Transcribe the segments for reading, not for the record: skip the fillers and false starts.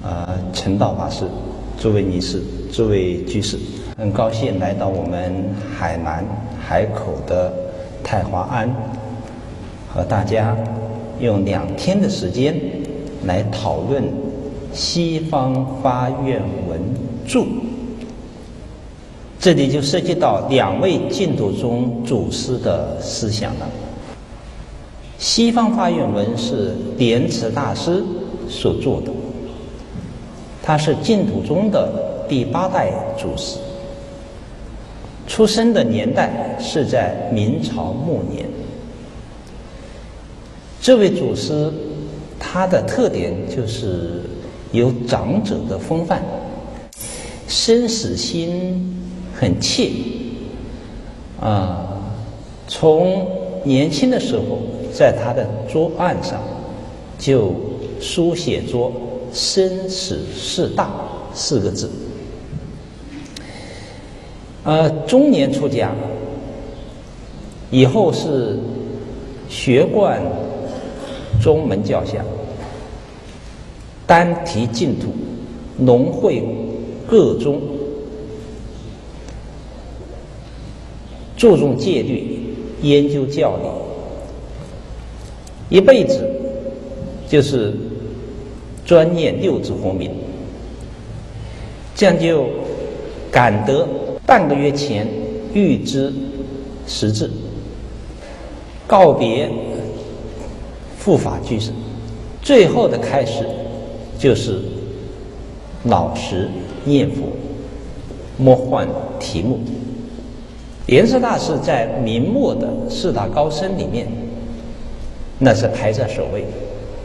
陈道法师，诸位尼士，诸位居士，很高兴来到我们海南海口的太华庵，和大家用2天的时间来讨论西方发愿文著。这里就涉及到2位净土宗祖师的思想了。西方发愿文是莲池大师所做的，他是净土宗的第8代祖师，出生的年代是在明朝末年。这位祖师他的特点就是有长者的风范，生死心很切从年轻的时候在他的桌案上就书写着生死事大4个字。中年出家以后是学贯宗门教下，单提净土，融会各宗，注重戒律，研究教理，一辈子就是专念6字佛名。这样就赶得半个月前预知时至，告别护法居士，最后的开始就是老实念佛，莫换题目。莲池大师在明末的4大高僧里面，那是排在首位。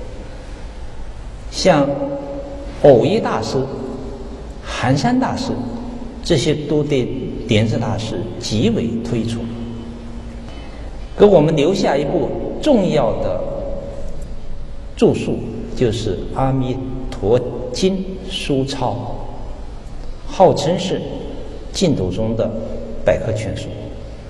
像藕益大师、寒山大师，这些都对莲池大师极为推崇，给我们留下一部重要的著述，就是《阿弥陀经》书抄，号称是净土宗的百科全书。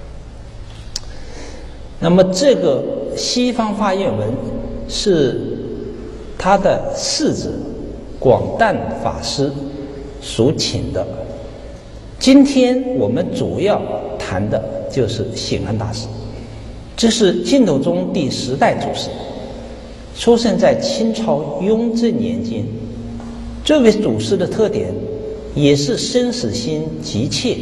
那么这个西方发愿文是他的世子广旦法师所请的。今天我们主要谈的就是显安大师，这是净土宗第10代祖师，出生在清朝雍正年间。这位祖师的特点也是生死心急切，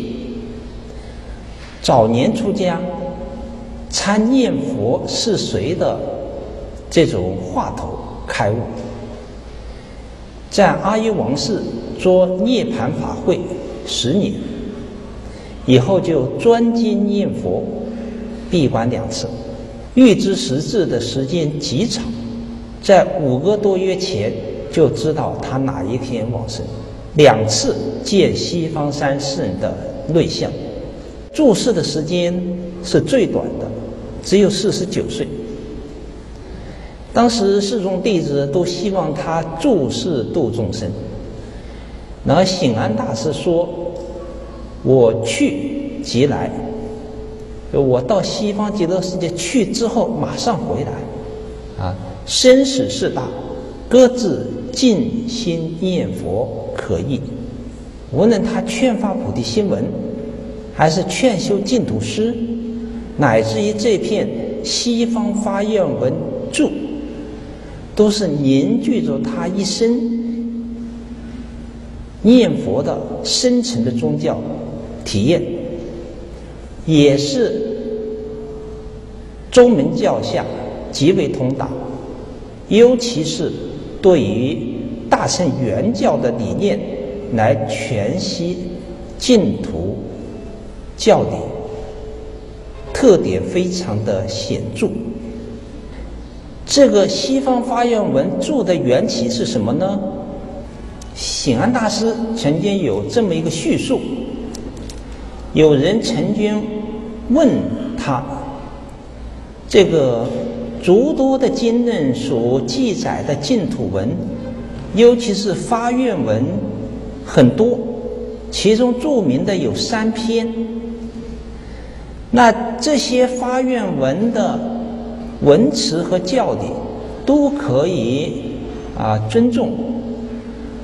早年出家参念佛是谁的这种话头开悟，在阿育王寺做涅盘法会10年，以后就专精念佛，闭关2次，预知时至的时间极长，在5个多月前就知道他哪一天往生，2次见西方三圣的内相，住世的时间是最短的，只有49岁。当时世众弟子都希望他住世度众生，然后显安大师说：“我去即来，我到西方极乐世界去之后马上回来。生死事大，各自静心念佛可益。无论他劝发菩提心文，还是劝修净土诗，乃至于这片西方发愿文著，都是凝聚着他一生念佛的深层的宗教体验，也是宗门教下极为通达，尤其是对于大乘原教的理念来诠析净土教理，特点非常的显著。这个西方发愿文著的缘起是什么呢？显安大师曾经有这么一个叙述，有人曾经问他，这个诸多的经论所记载的净土文，尤其是发愿文很多，其中著名的有3篇，那这些发愿文的文词和教理都可以尊重，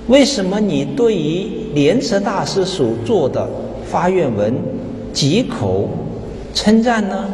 为什么你对于莲池大师所做的发愿文几口称赞呢？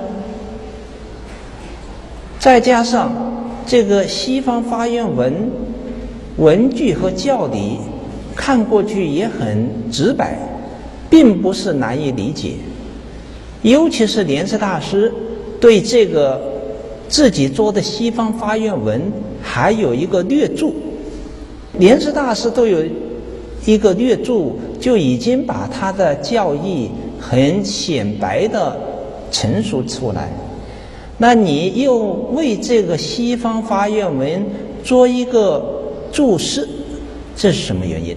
再加上这个西方发愿文文句和教理看过去也很直白，并不是难以理解。尤其是莲池大师对这个自己做的西方发愿文还有一个略注，莲池大师都有一个略注，就已经把他的教义很显白的陈述出来。那你又为这个西方发愿文做一个注释，这是什么原因？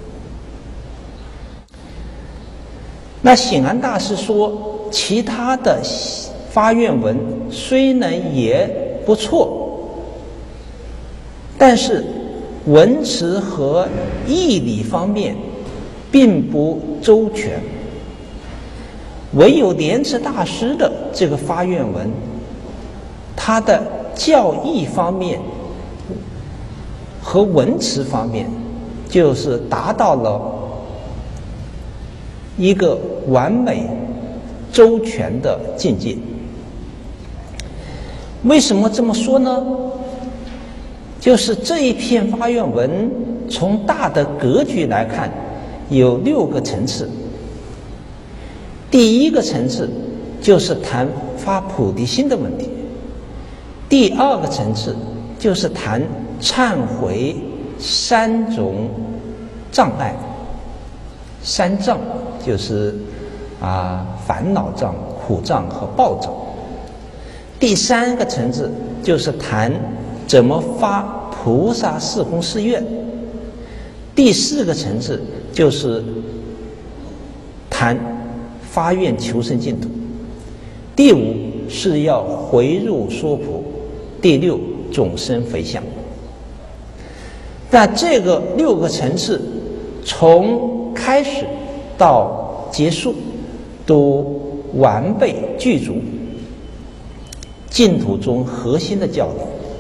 那显安大师说，其他的发愿文虽然也不错，但是文辞和义理方面并不周全，唯有莲池大师的这个发愿文，他的教义方面和文辞方面就是达到了一个完美周全的境界。为什么这么说呢？就是这一篇发愿文从大的格局来看有6个层次。第一个层次就是谈发菩提心的问题，第2个层次就是谈忏悔3种障碍，3障就是烦恼障、苦障和报障。第3个层次就是谈怎么发菩萨四弘誓愿。第4个层次就是谈发愿求生净土。第5是要回入娑婆。第6众生回向。那这个6个层次从开始到结束都完备具足净土中核心的教理。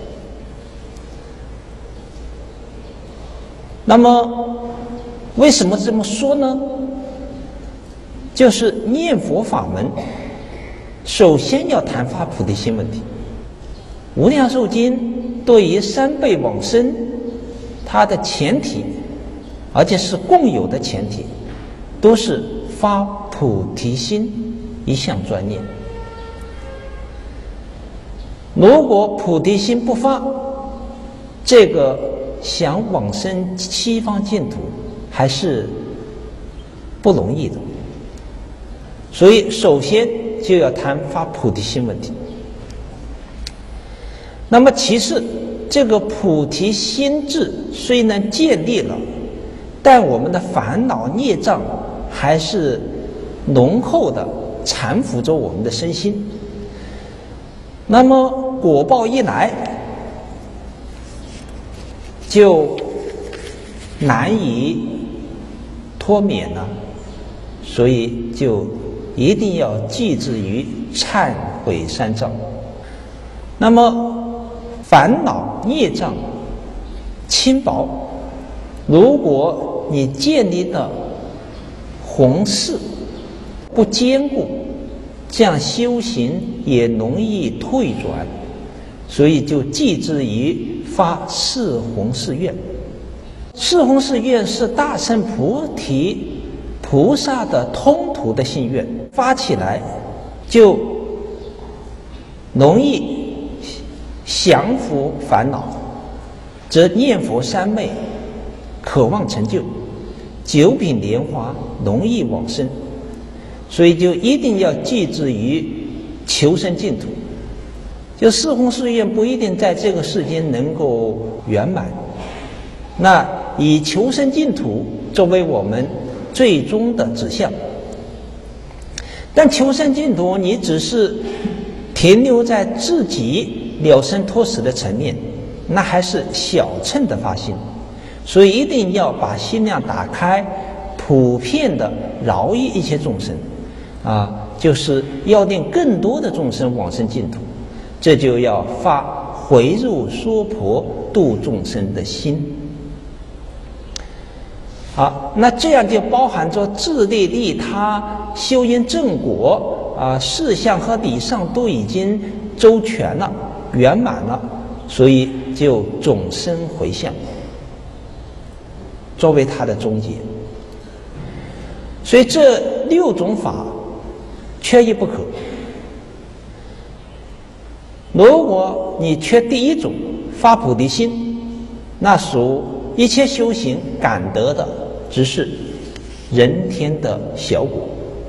那么为什么这么说呢？就是念佛法门首先要谈发菩提心问题。无量寿经对于3辈往生它的前提，而且是共有的前提，都是发菩提心一项专念。如果菩提心不发，这个想往生西方净土还是不容易的。所以首先就要谈发菩提心问题。那么其次，这个菩提心智虽然建立了，但我们的烦恼孽障还是浓厚的缠缚着我们的身心。那么果报一来，就难以脱免了，所以就一定要记之于忏悔3障。那么烦恼孽障轻薄，如果你建立的弘誓不坚固，这样修行也容易退转，所以就记之于发四弘誓愿。四弘誓愿是大乘菩提菩萨的通途的信愿，发起来就容易降伏烦恼，则念佛3昧渴望成就，9品莲花容易往生，所以就一定要记之于求生净土。就四弘誓愿不一定在这个世间能够圆满，那以求生净土作为我们最终的指向。但求生净土你只是停留在自己了生脱死的层面，那还是小乘的发心，所以一定要把心量打开，普遍的饶益一切众生就是要令更多的众生往生净土，这就要发回入娑婆度众生的心。 好，那这样就包含着自利利他、修因正果事项和理上都已经周全了、圆满了，所以就总生回向作为他的终结。所以这6种法缺一不可。如果你缺第一种发菩提心，那属一切修行感得的只是人天的小果。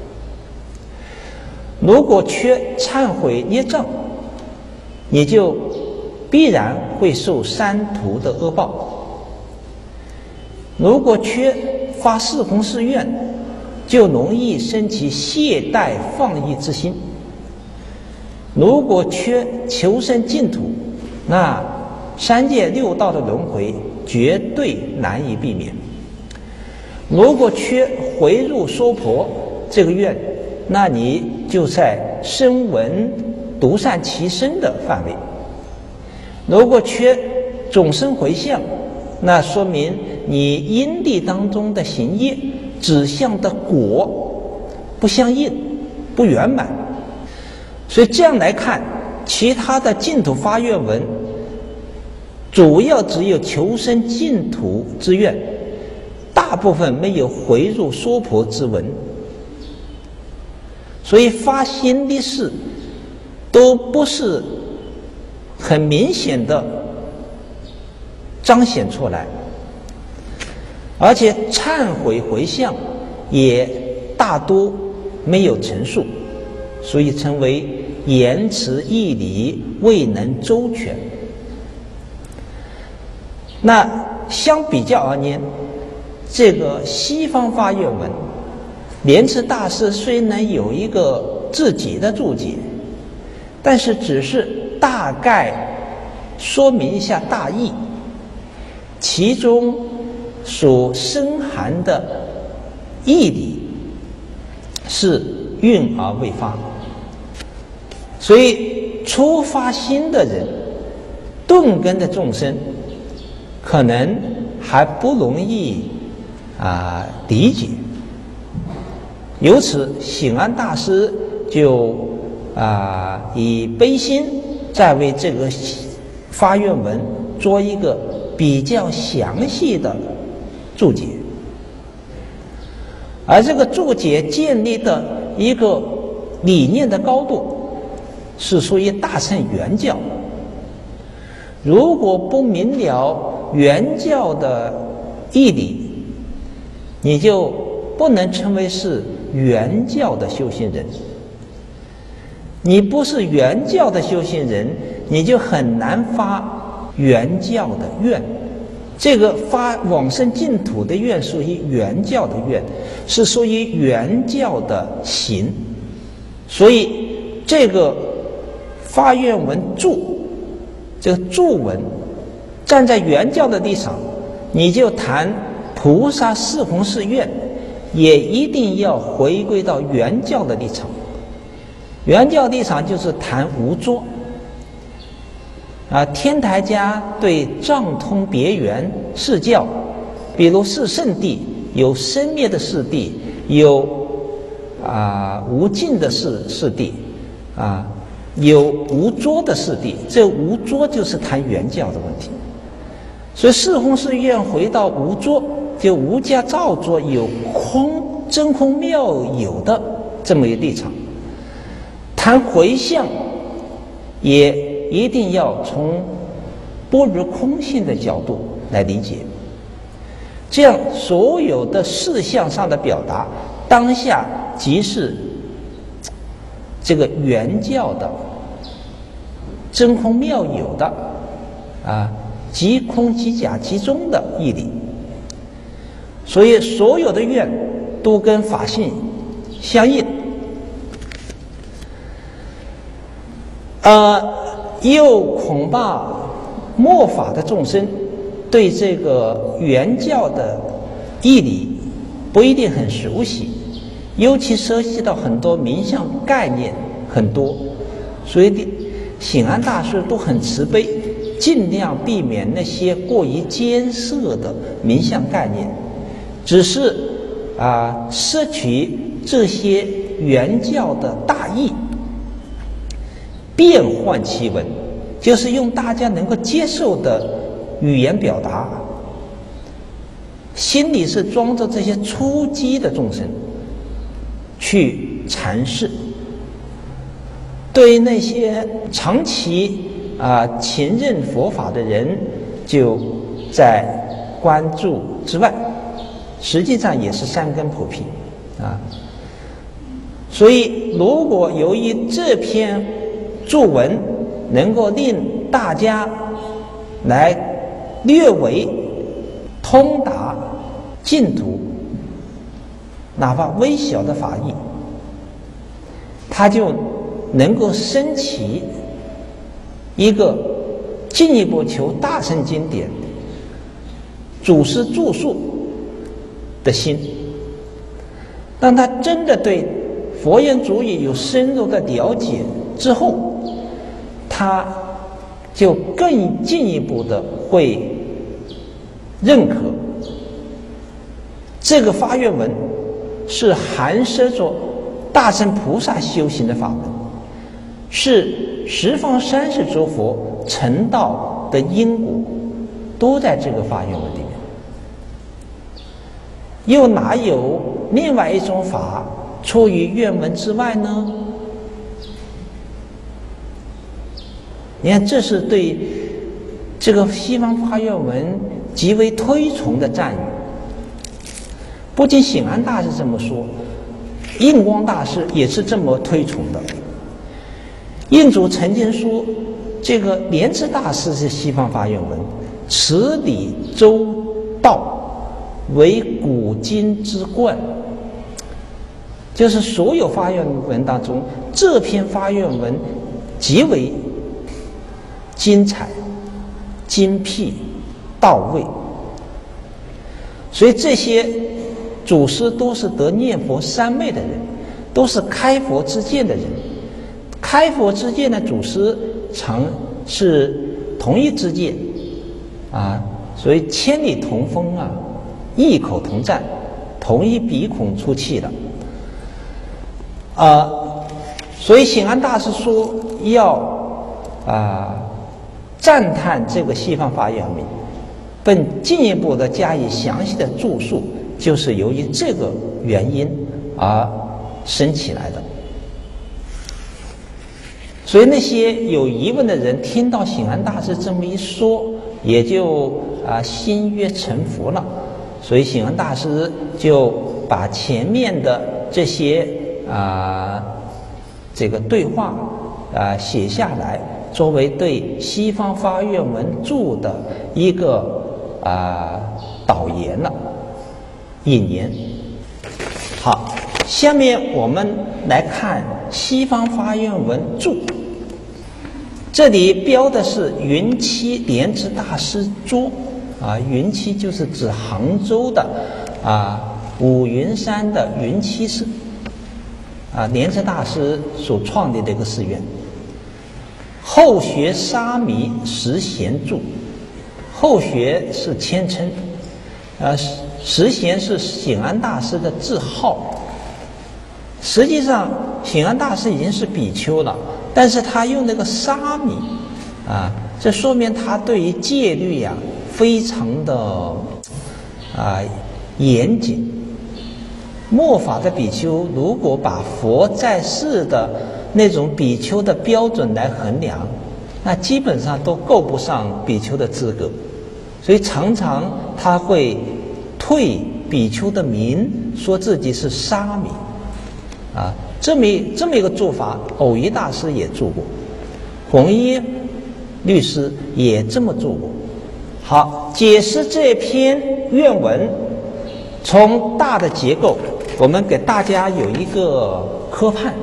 如果缺忏悔业障，你就必然会受三途的恶报。如果缺发四弘誓愿，就容易生起懈怠放逸之心。如果缺求生净土，那3界6道的轮回绝对难以避免。如果缺回入娑婆这个愿，那你就在声闻独善其身的范围。如果缺总生回向，那说明你因地当中的行业指向的果不相应，不圆满。所以这样来看，其他的净土发愿文主要只有求生净土之愿，大部分没有回入娑婆之文。所以发心的事都不是很明显的彰显出来，而且忏悔回向也大多没有陈述，所以称为言辞义理未能周全。那相比较而言，这个西方发愿文，莲池大师虽能有一个自己的注解，但是只是大概说明一下大意，其中所深含的义理是蕴而未发。所以初发心的人，顿根的众生可能还不容易理解。由此醒安大师就以悲心再为这个发愿文做一个比较详细的注解。而这个注解建立的一个理念的高度是属于大乘原教。如果不明了原教的义理，你就不能称为是原教的修行人。你不是原教的修行人，你就很难发原教的愿。这个发往生净土的愿属于原教的愿，是属于原教的行。所以这个发愿文注，这个注文站在原教的立场，你就谈菩萨四弘誓愿，也一定要回归到原教的立场。原教立场就是谈无着。天台家对藏通别圆释教，比如四圣谛有生灭的四谛，有无尽的四谛，有无着的四谛。这无着就是谈原教的问题。所以四弘誓愿回到无着，就无家造作有空真空妙有的这么一个立场。谈回向也一定要从般若空性的角度来理解，这样所有的事项上的表达，当下即是这个原教的真空妙有的即空即假即中的义理。所以所有的愿都跟法性相应。又恐怕末法的众生对这个原教的义理不一定很熟悉，尤其涉及到很多名相概念很多，所以醒安大师都很慈悲，尽量避免那些过于艰涩的名相概念， 只是摄取这些原教的大意，变换其文，就是用大家能够接受的语言表达，心里是装着这些初机的众生去阐释。对于那些长期勤任佛法的人，就在关注之外，实际上也是三根普辟所以如果由于这篇注文能够令大家来略为通达净土，哪怕微小的法义，它就能够升起一个进一步求大乘经典祖师著述的心。当他真的对佛言主语有深入的了解之后，他就更进一步的会认可这个发愿文是含摄着大乘菩萨修行的法门，是十方三世诸佛成道的因果都在这个发愿文里面。又哪有另外一种法出于愿文之外呢？你看，这是对这个西方发愿文极为推崇的赞誉。不仅显安大师这么说，印光大师也是这么推崇的。印祖曾经说，这个莲池大师是西方发愿文，此理周道，为古今之冠。就是所有发愿文当中，这篇发愿文极为精彩、精辟、到位。所以这些祖师都是得念佛三昧的人，都是开佛之见的人。开佛之见的祖师常是同一之见所以千里同风异口同赞，同一鼻孔出气的所以显安大师说要赞叹这个西方发愿文，并进一步的加以详细的注述，就是由于这个原因而生起来的。所以那些有疑问的人听到显安大师这么一说，也就心悦诚服了。所以显安大师就把前面的这些这个对话写下来，作为对西方发愿文注的一个导言了，引言。好，下面我们来看西方发愿文注。这里标的是云栖莲池大师拙云栖就是指杭州的五云山的云栖寺莲池大师所创立的一个寺院。后学沙弥实贤注，后学是谦称实贤是显安大师的字号。实际上显安大师已经是比丘了，但是他用那个沙弥这说明他对于戒律非常的严谨。末法的比丘如果把佛在世的那种比丘的标准来衡量，那基本上都够不上比丘的资格，所以常常他会退比丘的名，说自己是沙弥这么一个做法，偶一大师也做过，弘一律师也这么做过。好，解释这篇愿文，从大的结构，我们给大家有一个科判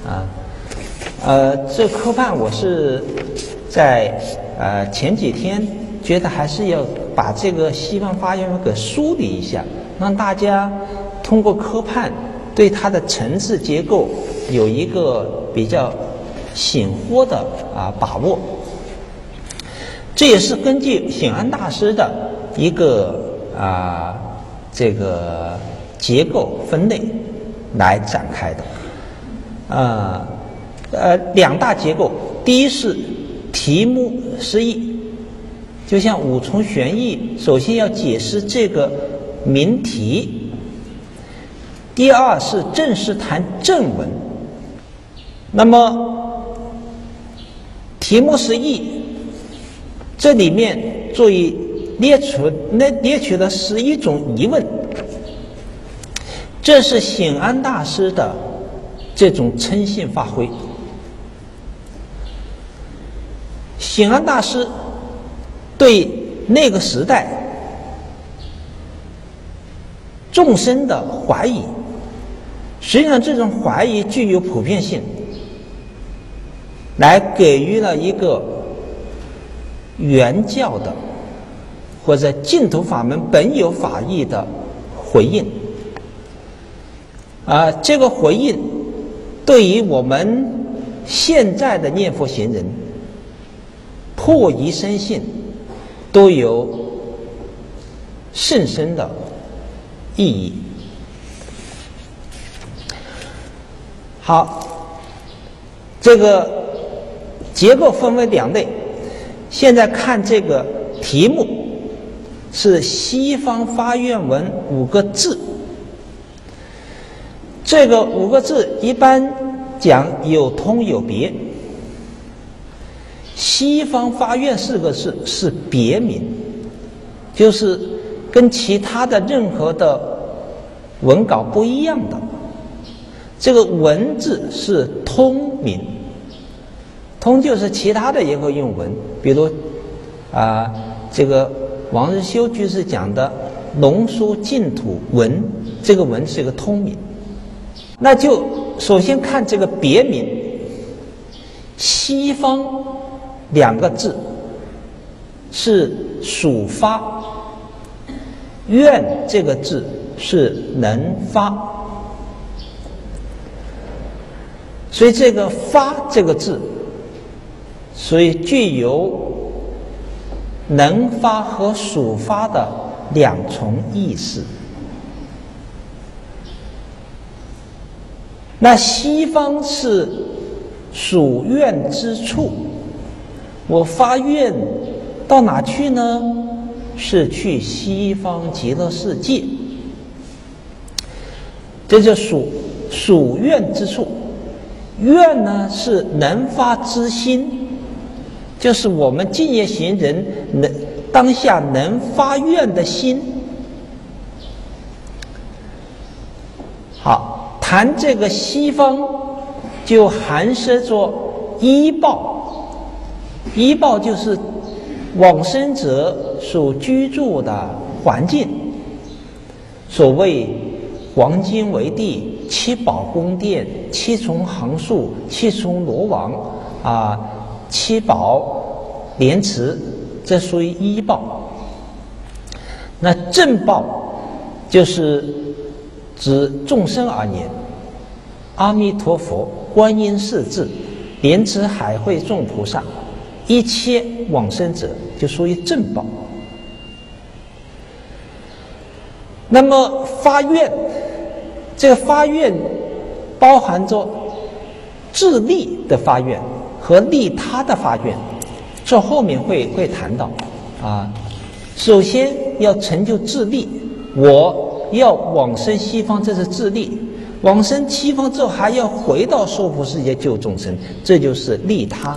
这科判我是在前几天觉得还是要把这个西方发愿文给梳理一下，让大家通过科判对它的层次结构有一个比较醒豁的把握。这也是根据显安大师的一个这个结构分类来展开的。两大结构，第一是题目释义，就像五重玄义，首先要解释这个名题。第二是正式谈正文。那么题目释义，这里面注意列取了11种疑问，这是显安大师的这种称性发挥。显安大师对那个时代众生的怀疑，实际上这种怀疑具有普遍性，来给予了一个原教的或者净土法门本有法义的回应。这个回应对于我们现在的念佛行人破疑生信都有甚深的意义。好，这个结构分为两类。现在看这个题目是西方发愿文5个字，这个5个字一般讲有通有别。西方发愿4个字是别名，就是跟其他的任何的文稿不一样的。这个文字是通名，通就是其他的也会用文，比如这个王日修居士讲的龙书净土文，这个文是一个通名。那就首先看这个别名，西方2个字是属发，愿这个字是能发，所以这个发这个字所以具有能发和属发的2重意思。那西方是属愿之处，我发愿到哪去呢？是去西方极乐世界，这就属愿之处。愿呢是能发之心，就是我们净业行人当下能发愿的心。好，谈这个西方就含摄着依报，依报就是往生者所居住的环境。所谓黄金为地，7宝宫殿，7重行树，7重罗网，7宝莲池，这属于依报。那正报就是指众生而言，阿弥陀佛、观音世智、莲池海会众菩萨，一切往生者就属于正报。那么发愿，这个发愿包含着自利的发愿和利他的发愿，这后面会谈到首先要成就自利，我要往生西方，这是自利。往生西方之后还要回到娑婆世界救众生，这就是利他。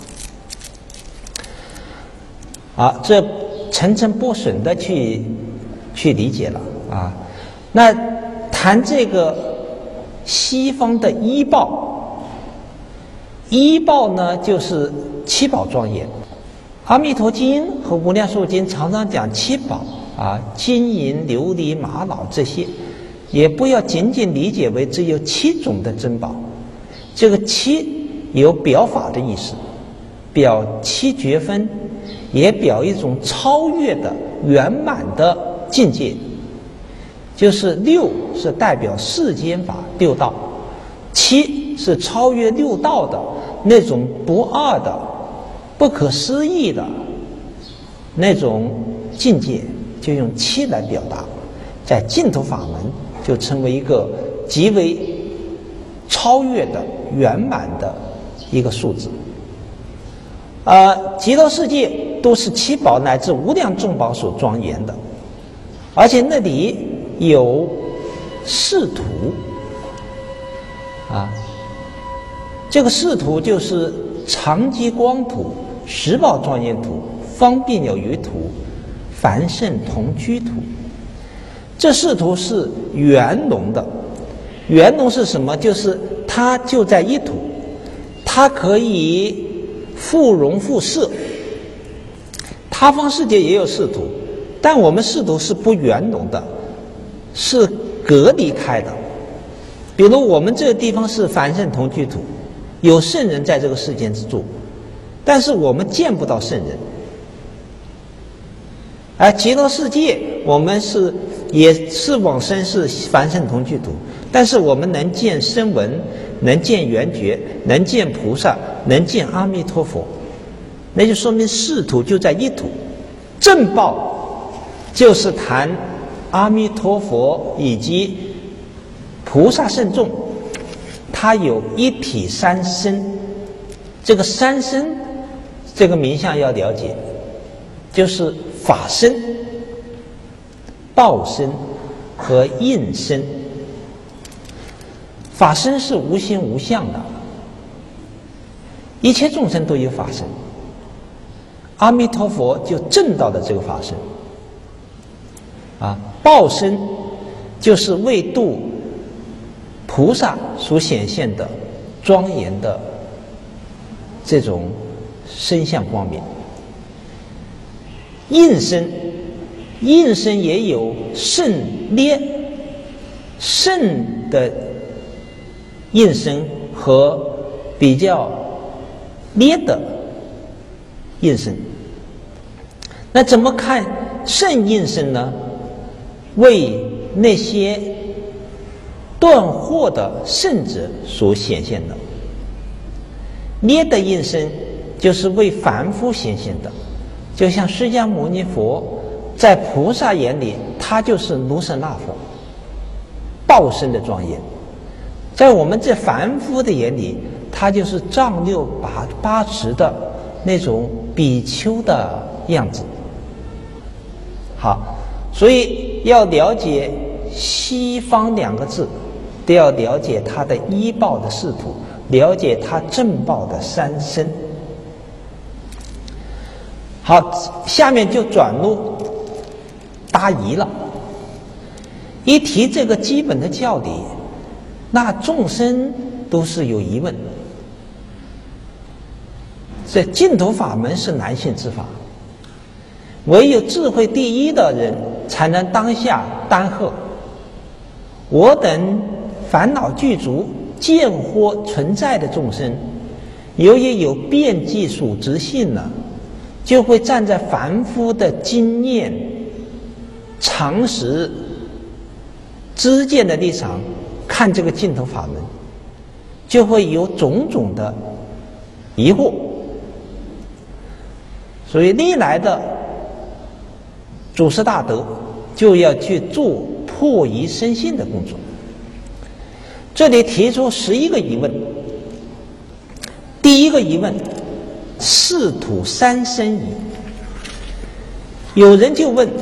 这层层剥笋的去理解了那谈这个西方的依报，依报呢就是7宝庄严。阿弥陀经和无量寿经常常讲7宝金银琉璃玛瑙这些，也不要仅仅理解为只有7种的珍宝。这个7有表法的意思，表7觉分，也表一种超越的圆满的境界。就是6是代表世间法6道，7是超越6道的那种不二的不可思议的那种境界，就用7来表达。 在净土法门就成为一个极为超越的圆满的一个数字。极乐世界都是七宝乃至无量众宝所庄严的，而且那里有视土这个视土就是常寂光土、十宝庄严土、方便有余土、凡圣同居土。这视土是圆融的，圆融是什么？就是它就在一土，它可以复融复摄。他方世界也有视土，但我们视土是不圆融的，是隔离开的。比如我们这个地方是凡圣同居土，有圣人在这个世间之住，但是我们见不到圣人。而极乐世界我们也是往生是凡圣同居土，但是我们能见声闻，能见缘觉，能见菩萨，能见阿弥陀佛，那就说明视土就在一土。正报就是谈阿弥陀佛以及菩萨圣众，它有一体三身。这个三身这个名相要了解，就是法身、报身和应身。法身是无形无相的，一切众生都有法身，阿弥陀佛就证到的这个法身报身就是为度菩萨所显现的庄严的这种身相光明。应身也有胜劣，胜的应身和比较劣的应身。那怎么看胜应身呢？为那些断惑的圣者所显现的。劣的应身就是为凡夫显现的，就像释迦牟尼佛在菩萨眼里他就是卢舍那佛，报身的庄严，在我们这凡夫的眼里他就是丈六八十的那种比丘的样子。好，所以要了解西方两个字，都要了解它的依报的视土，了解它正报的三身。好，下面就转入答疑了。一提这个基本的教理，那众生都是有疑问。这净土法门是男性之法，唯有智慧第一的人才能当下担荷。我等烦恼具足、见惑存在的众生，由于有遍计属直性呢，就会站在凡夫的经验、常识、知见的立场看这个净土法门，就会有种种的疑惑。所以历来的祖师大德就要去做破疑生信的工作。这里提出11个疑问。第一个疑问，视土三身疑。有人就问，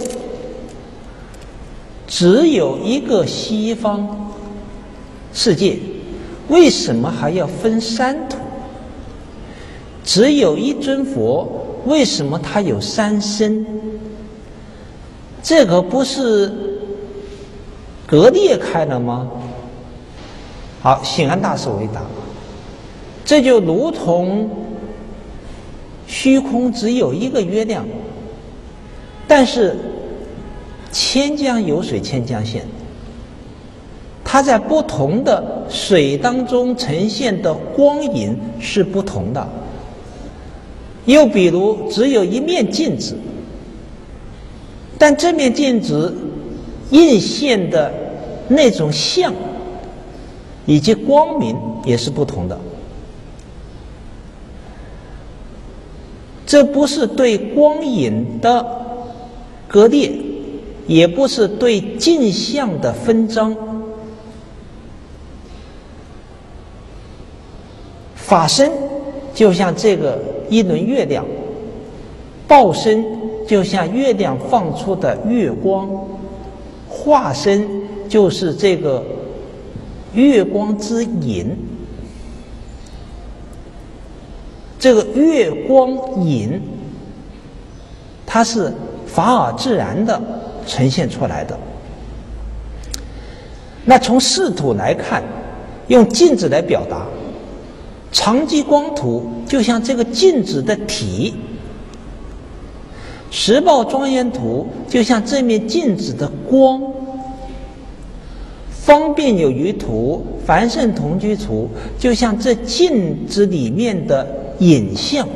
只有一个西方世界，为什么还要分三土？只有一尊佛，为什么他有三身？这个不是割裂开了吗？好，显安大师回答，这就如同虚空只有一个月亮，但是千江有水千江现，它在不同的水当中呈现的光影是不同的。又比如只有一面镜子，但这面镜子映现的那种像以及光明也是不同的。这不是对光影的割裂， 也不是对镜像的分章。法身就像这个一轮月亮，报身就像月亮放出的月光，化身就是这个月光之影。这个月光影，它是法尔自然的呈现出来的。那从视图来看，用镜子来表达，长激光图就像这个镜子的体，时报庄严图就像这面镜子的光，方便有余图、凡圣同居图就像这镜子里面的影像。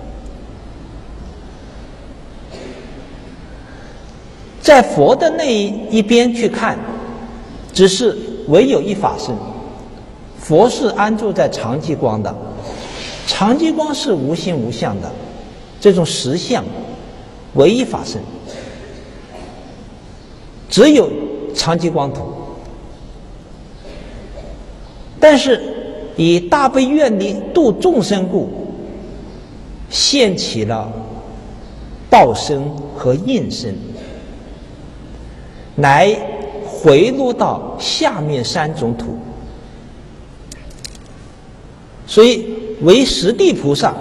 在佛的那一边去看，只是唯有一法身，佛是安住在长激光的，长激光是无形无相的，这种实相唯一法身，只有长激光图。但是以大悲愿力度众生故，现起了报身和应身，来回路到下面三种土。所以为十地菩萨，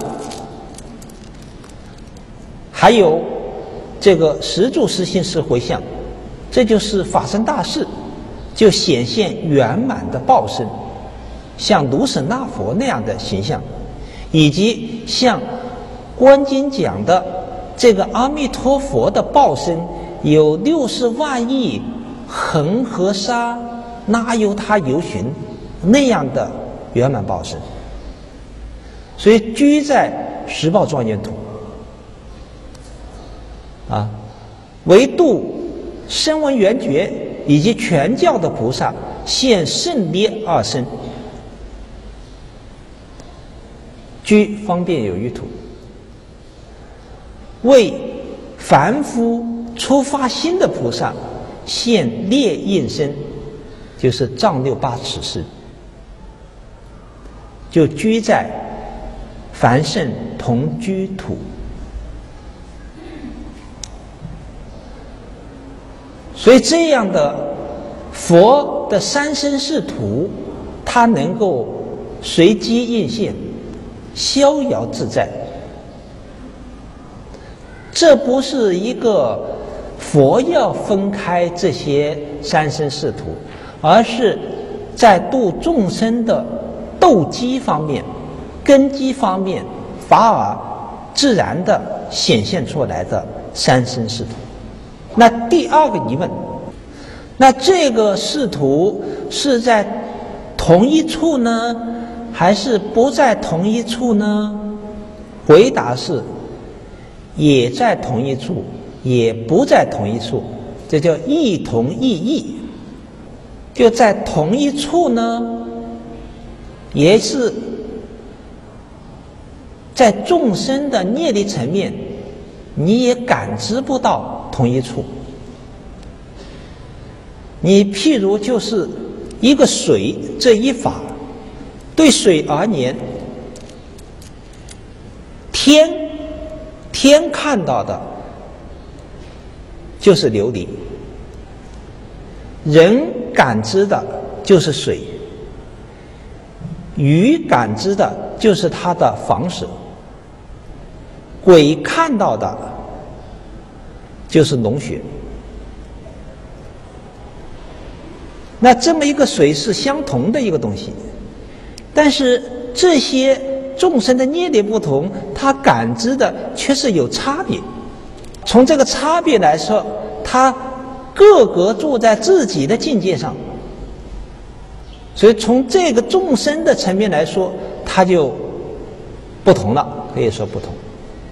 还有这个十住十行十回向，这就是法身大士，就显现圆满的报身，像卢舍那佛那样的形象，以及像观经讲的这个阿弥陀佛的报身有60万亿恒河沙那由他游巡那样的圆满报身。所以居在十报庄严土啊，唯度声闻缘觉以及全教的菩萨现胜劣二身，居方便有余土，为凡夫初发心的菩萨现劣应身，就是丈六八尺身，就居在凡圣同居土。所以这样的佛的三身是土，它能够随机应现，逍遥自在。这不是一个佛要分开这些三身是土，而是在度众生的斗机方面、根基方面，法尔自然的显现出来的三身是土。那第二个疑问，那这个视图是在同一处呢，还是不在同一处呢？回答是也在同一处，也不在同一处，这叫异同异异。就在同一处呢，也是在众生的业力层面，你也感知不到同一处。你譬如就是一个水这一法，对水而言，天看到的就是琉璃，人感知的就是水，鱼感知的就是它的房舍，鬼看到的就是龙穴。那这么一个水是相同的一个东西，但是这些众生的业力不同，他感知的却是有差别。从这个差别来说，他各个住在自己的境界上，所以从这个众生的层面来说，它就不同了，可以说不同。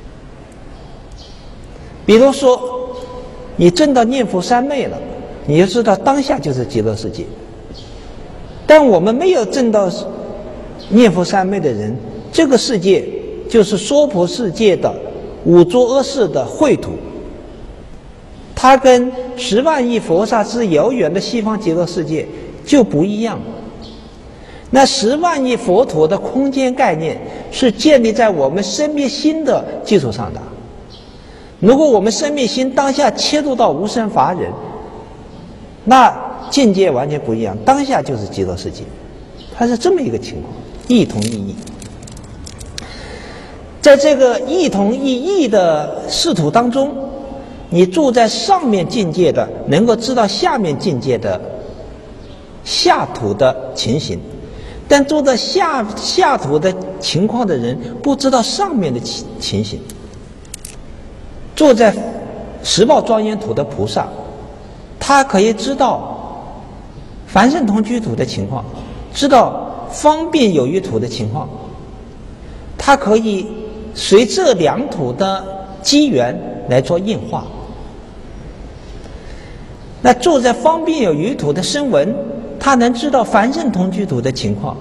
比如说你证到念佛三昧了，你就知道当下就是极乐世界。但我们没有证到念佛三昧的人，这个世界就是娑婆世界的五浊恶世的秽土，它它跟10万亿佛刹之遥远的西方极乐世界就不一样。那10万亿佛陀的空间概念是建立在我们生灭心的基础上的。如果我们生灭心当下切入到无生法忍，那境界完全不一样，当下就是极乐世界，它是这么一个情况，异同异义。在这个异同异义的视图当中，你住在上面境界的能够知道下面境界的下土的情形，但住在下土的情况的人不知道上面的情形。住在十报庄严土的菩萨，他可以知道凡圣同居土的情况，知道方便有余土的情况，他可以随这两土的机缘来做应化。那住在方便有余土的声闻，他能知道凡圣同居土的情况，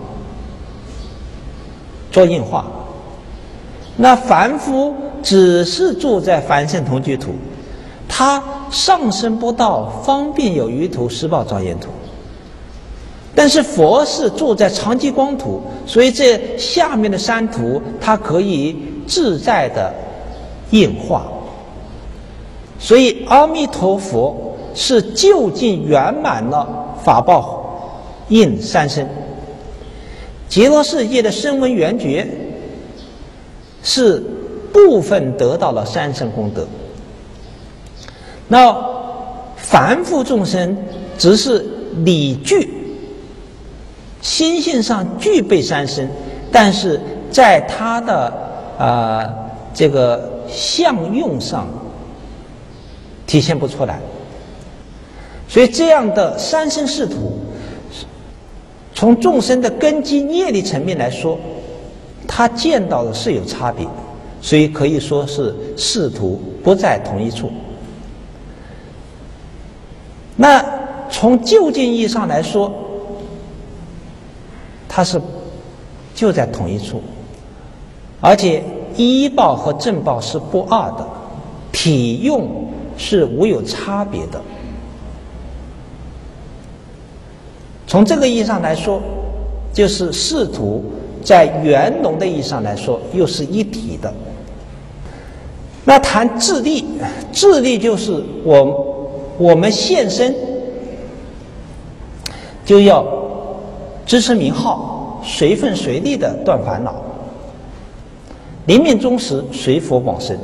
做应化。那凡夫只是住在凡圣同居土，他上升不到方便有余土、十报庄严土。但是佛是住在常寂光土，所以这下面的三土它可以自在的应化。所以阿弥陀佛是究竟圆满了法报应三身。极乐世界的声闻缘觉是部分得到了三身功德，那凡夫众生只是理具心性上具备三身，但是在他的这个相用上体现不出来。所以这样的三身视图，从众生的根基业力层面来说，他见到的是有差别，所以可以说是视图不在同一处。那从究竟意义上来说，它是就在同一处，而且依报和正报是不二的，体用是无有差别的。从这个意义上来说，就是视图在圆融的意义上来说又是一体的。那谈自利，自利就是我们现身就要支持名号，随分随力的断烦恼，临命终时随佛往生。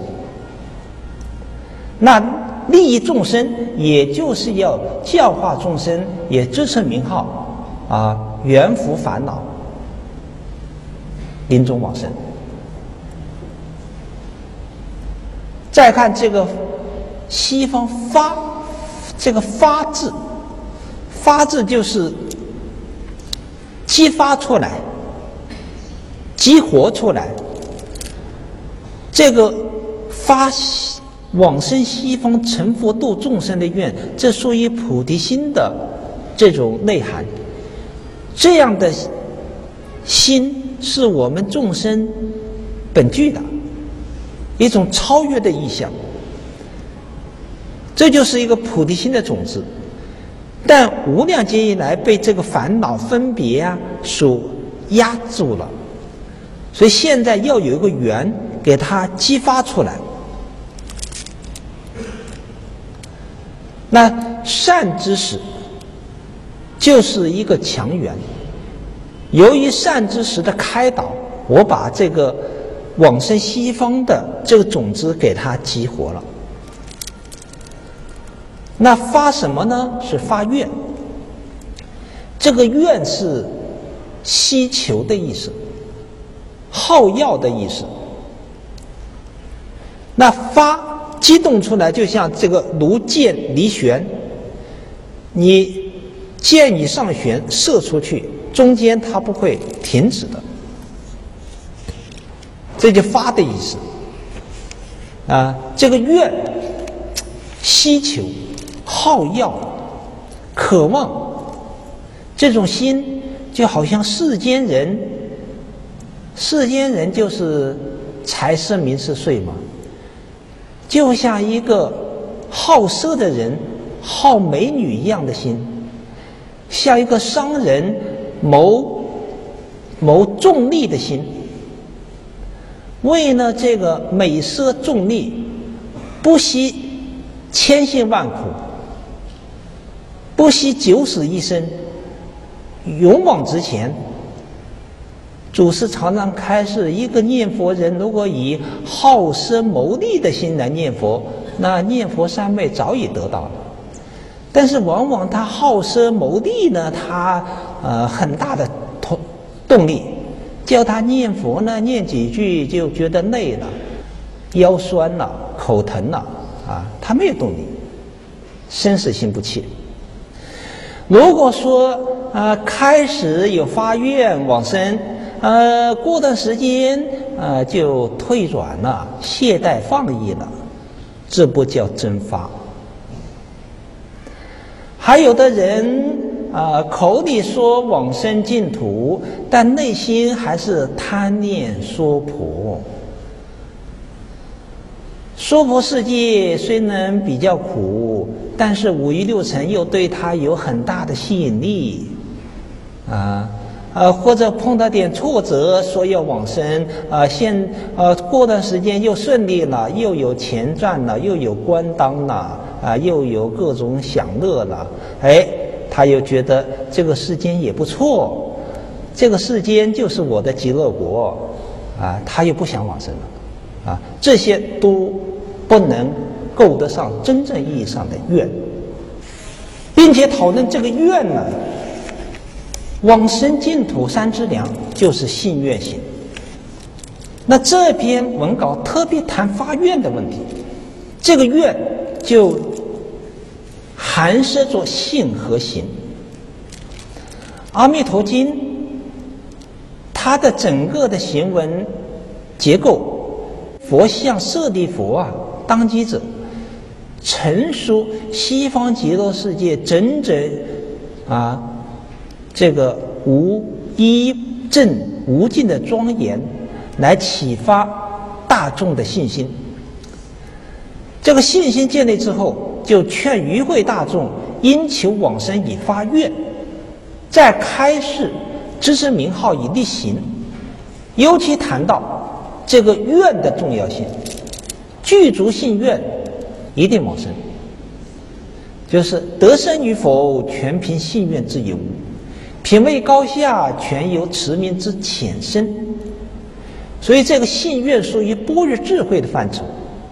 那利益众生，也就是要教化众生，也支持名号圆伏烦恼，临终往生。再看这个西方发，这个发字，发字就是激发出来，激活出来。这个发往生西方成佛度众生的愿，这属于菩提心的这种内涵。这样的心是我们众生本具的一种超越的意象，这就是一个菩提心的种子。但无量劫以来被这个烦恼分别所压住了，所以现在要有一个缘给它激发出来。那善知识就是一个强缘，由于善知识的开导，我把这个往生西方的这个种子给它激活了。那发什么呢？是发愿。这个愿是希求的意思，好要的意思。那发激动出来，就像这个如箭离弦，你箭已上弦射出去，中间它不会停止的，这就发的意思。这个愿希求、好要、渴望，这种心就好像世间人就是财色名食睡嘛，就像一个好色的人好美女一样的心，像一个商人谋重利的心，为了这个美色重利，不惜千辛万苦，不惜九死一生，勇往直前。祖师常常开示，一个念佛人如果以好色谋利的心来念佛，那念佛三昧早已得到了。但是往往他好色谋利呢，他很大的动力，叫他念佛呢，念几句就觉得累了，腰酸了，口疼了啊，他没有动力，生死心不切。如果说开始有发愿往生，过段时间就退转了，懈怠放逸了，这不叫真发。还有的人口里说往生净土，但内心还是贪念娑婆。娑婆世界虽然比较苦，但是五欲六尘又对他有很大的吸引力或者碰到点挫折，说要往生过段时间又顺利了，又有钱赚了，又有官当了又有各种享乐了，他又觉得这个世间也不错，这个世间就是我的极乐国他又不想往生了这些都不能够得上真正意义上的愿，并且讨论这个愿呢，往生净土三之良就是信愿行。那这篇文稿特别谈发愿的问题，这个愿就含摄着信和行。阿弥陀经它的整个的行文结构，佛像舍利佛当机者，陈述西方极乐世界整整这个一正无尽的庄严，来启发大众的信心。这个信心建立之后，就劝与会大众因求往生以发愿，再开示知之名号以力行。尤其谈到这个愿的重要性，具足信愿一定往生，就是得生与否全凭信愿之有无，品位高下全由持名之浅深。所以这个信愿属于般若智慧的范畴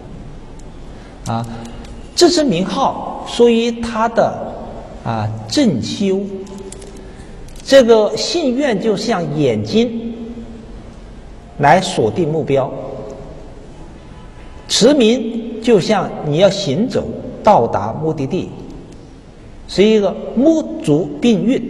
知之名号属于他的正修。这个信愿就像眼睛来锁定目标，持名就像你要行走到达目的地，是一个目足并运，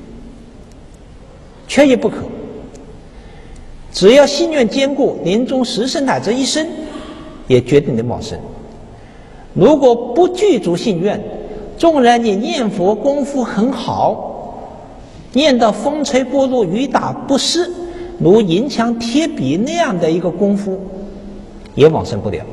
缺一不可。只要信愿坚固，临终10生乃至1生也决定能往生。如果不具足信愿，纵然你念佛功夫很好，念到风吹波落雨打不湿，如银墙贴壁那样的一个功夫，也往生不了。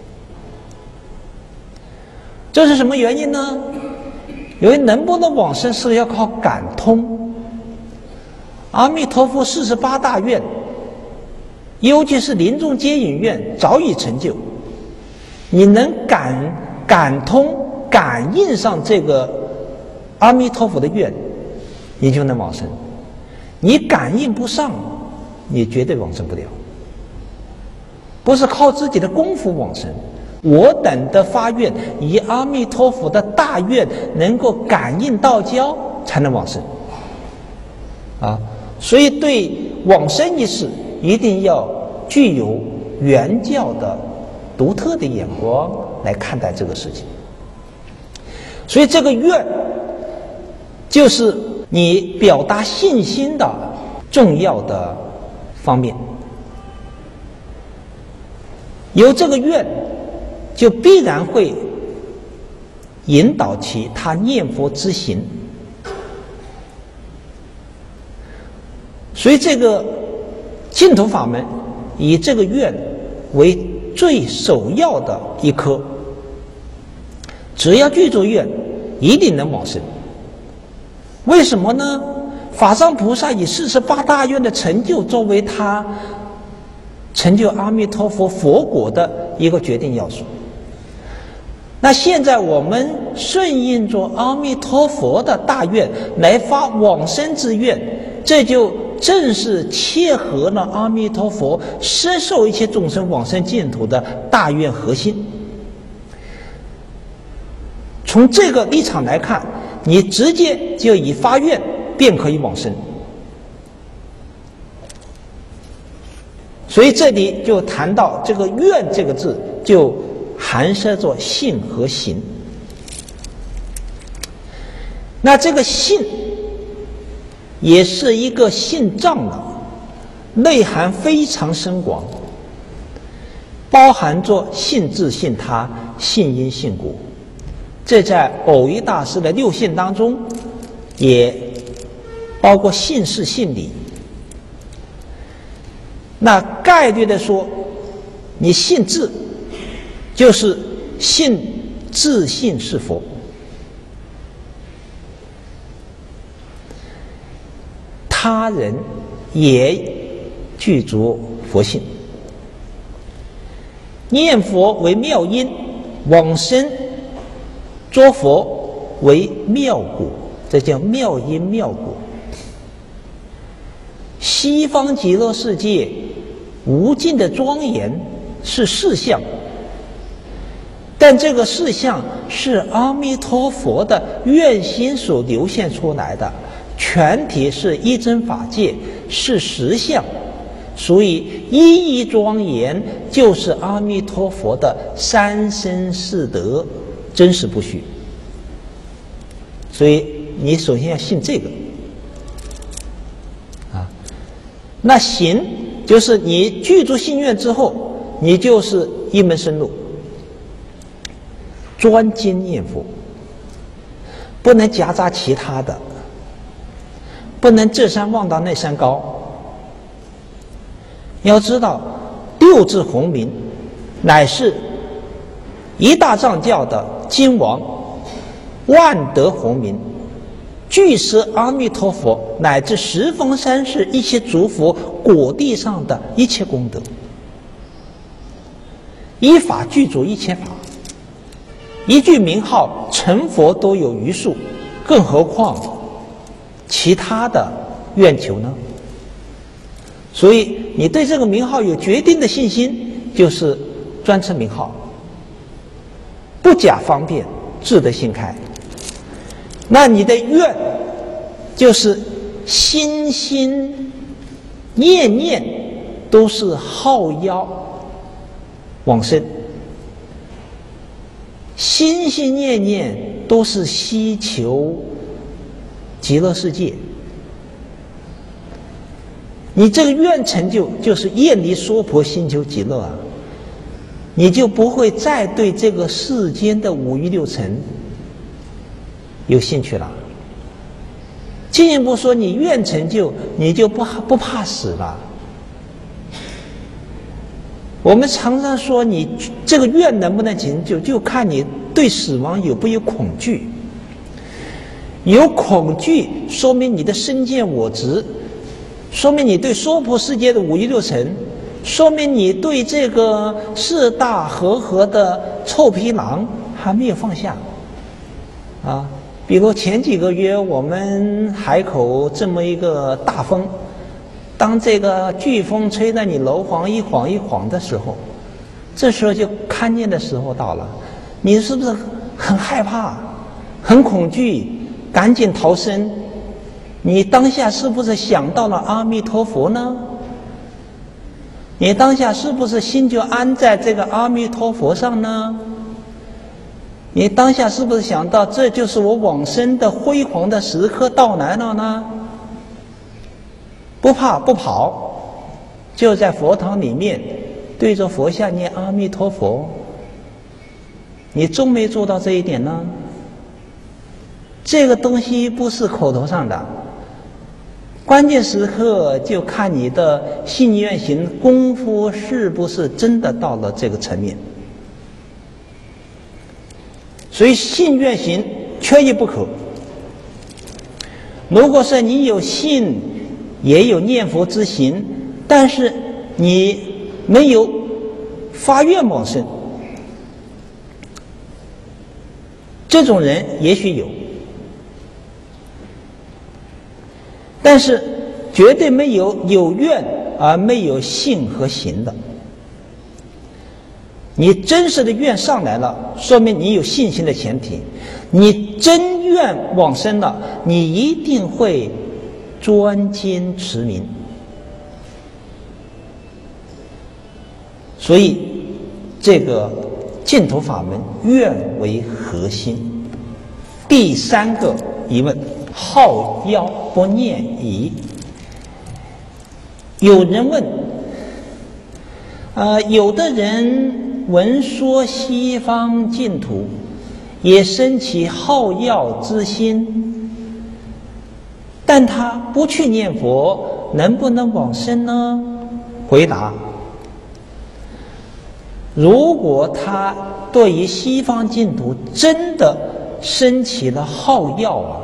这是什么原因呢？因为能不能往生是要靠感通。阿弥陀佛48大愿，尤其是临终接引愿早已成就，你能感通感应上这个阿弥陀佛的愿，你就能往生。你感应不上，你绝对往生不了。不是靠自己的功夫往生，我等的发愿以阿弥陀佛的大愿能够感应道交，才能往生所以对往生一事一定要具有原教的独特的眼光来看待这个事情。所以这个愿就是你表达信心的重要的方面。有这个愿，就必然会引导其他念佛之行。所以这个净土法门以这个愿为最首要的一科。 只要具足愿，一定能往生。为什么呢？法上菩萨以48大愿的成就作为他成就阿弥陀佛佛果的一个决定要素。那现在我们顺应着阿弥陀佛的大愿来发往生之愿，这就正是切合了阿弥陀佛摄受一切众生往生净土的大愿核心。从这个立场来看，你直接就以发愿便可以往生。所以这里就谈到这个愿这个字，就含摄着信和行。那这个信也是一个信藏了，内涵非常深广，包含着信自信他、信因信果。这在偶一大师的六信当中也包括信事信理。那概略的说，你信自就是信自信是佛，他人也具足佛性。念佛为妙因，往生作佛为妙果，这叫妙因妙果。西方极乐世界无尽的庄严是事相，但这个事相是阿弥陀佛的愿心所流现出来的，全体是一真法界，是实相，所以一一庄严就是阿弥陀佛的三身四德，真实不虚。所以你首先要信这个啊。那行就是你具足信愿之后，你就是一门深入，专精念佛，不能夹杂其他的，不能这山望到那山高。要知道六字洪名乃是一大藏教的经王万德洪名，具摄阿弥陀佛乃至十方三世一切诸佛果地上的一切功德，依法具足一切法，一句名号成佛都有余数，更何况其他的愿求呢？所以你对这个名号有决定的信心，就是专称名号，不假方便，自得心开。那你的愿就是心心念念都是号邀往生，心心念念都是希求极乐世界。你这个愿成就就是厌离娑婆，心求极乐啊，你就不会再对这个世间的五欲六尘有兴趣了。进一步说，你愿成就，你就不怕死了。我们常常说，你这个愿能不能成就，就看你对死亡有没有恐惧。有恐惧，说明你的身见我执，说明你对娑婆世界的五欲六尘，说明你对这个四大和合的臭皮囊还没有放下啊。比如前几个月我们海口这么一个大风，当这个飓风吹得你楼房一晃一晃的时候，这时候就看念的时候到了，你是不是很害怕很恐惧，赶紧逃生？你当下是不是想到了阿弥陀佛呢？你当下是不是心就安在这个阿弥陀佛上呢？你当下是不是想到这就是我往生的辉煌的时刻到来了呢？不怕不跑，就在佛堂里面对着佛像念阿弥陀佛。你终没做到这一点呢？这个东西不是口头上的，关键时刻就看你的信愿行功夫是不是真的到了这个层面。 所以信愿行缺一不可。如果说你有信，也有念佛之行，但是你没有发愿往生，这种人也许有，但是绝对没有愿而没有信和行的。你真实的愿上来了，说明你有信心的前提。你真愿往生了，你一定会专精持名。所以这个净土法门愿为核心。第三个疑问，好要不念疑。有人问，有的人闻说西方净土，也生起好要之心，但他不去念佛，能不能往生呢？回答：如果他对于西方净土真的升起了好要啊，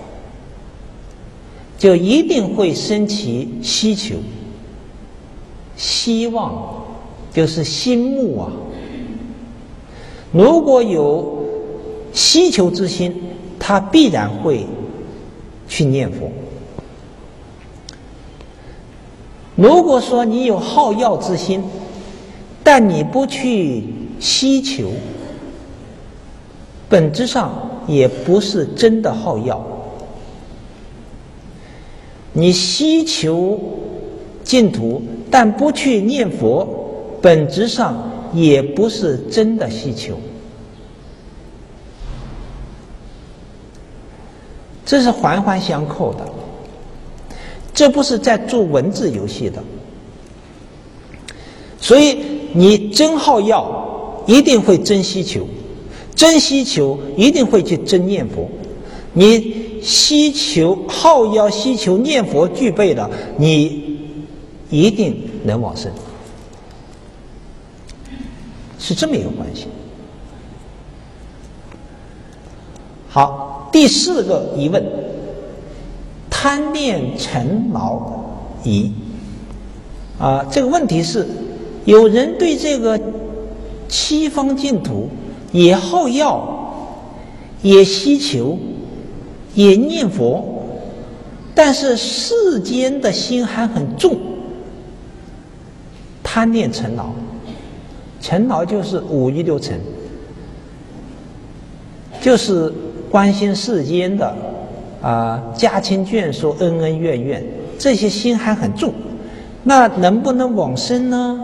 就一定会升起希求、希望，就是心慕啊。如果有希求之心，他必然会去念佛。如果说你有好要之心，但你不去希求，本质上也不是真的好要。你希求净土，但不去念佛，本质上也不是真的希求。这是环环相扣的，这不是在做文字游戏的。所以你真好要，一定会真希求，真希求一定会去真念佛。你希求好要希求念佛具备了，你一定能往生，是这么一个关系。好，第四个疑问，贪恋尘劳疑。这个问题是，有人对这个西方净土也好要，也希求，也念佛，但是世间的心还很重，贪恋尘劳。尘劳就是五欲六尘，就是关心世间的家亲眷属、恩恩怨怨，这些心还很重，那能不能往生呢？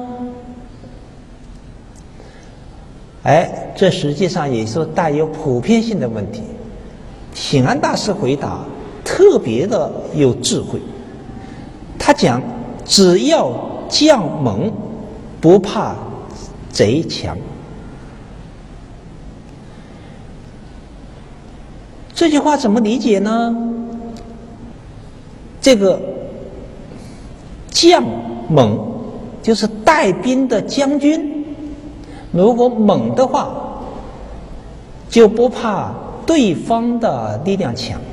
这实际上也是带有普遍性的问题。醒安大师回答特别的有智慧，他讲只要将猛，不怕贼强。这句话怎么理解呢？这个将猛就是带兵的将军，如果猛的话，就不怕对方的力量强。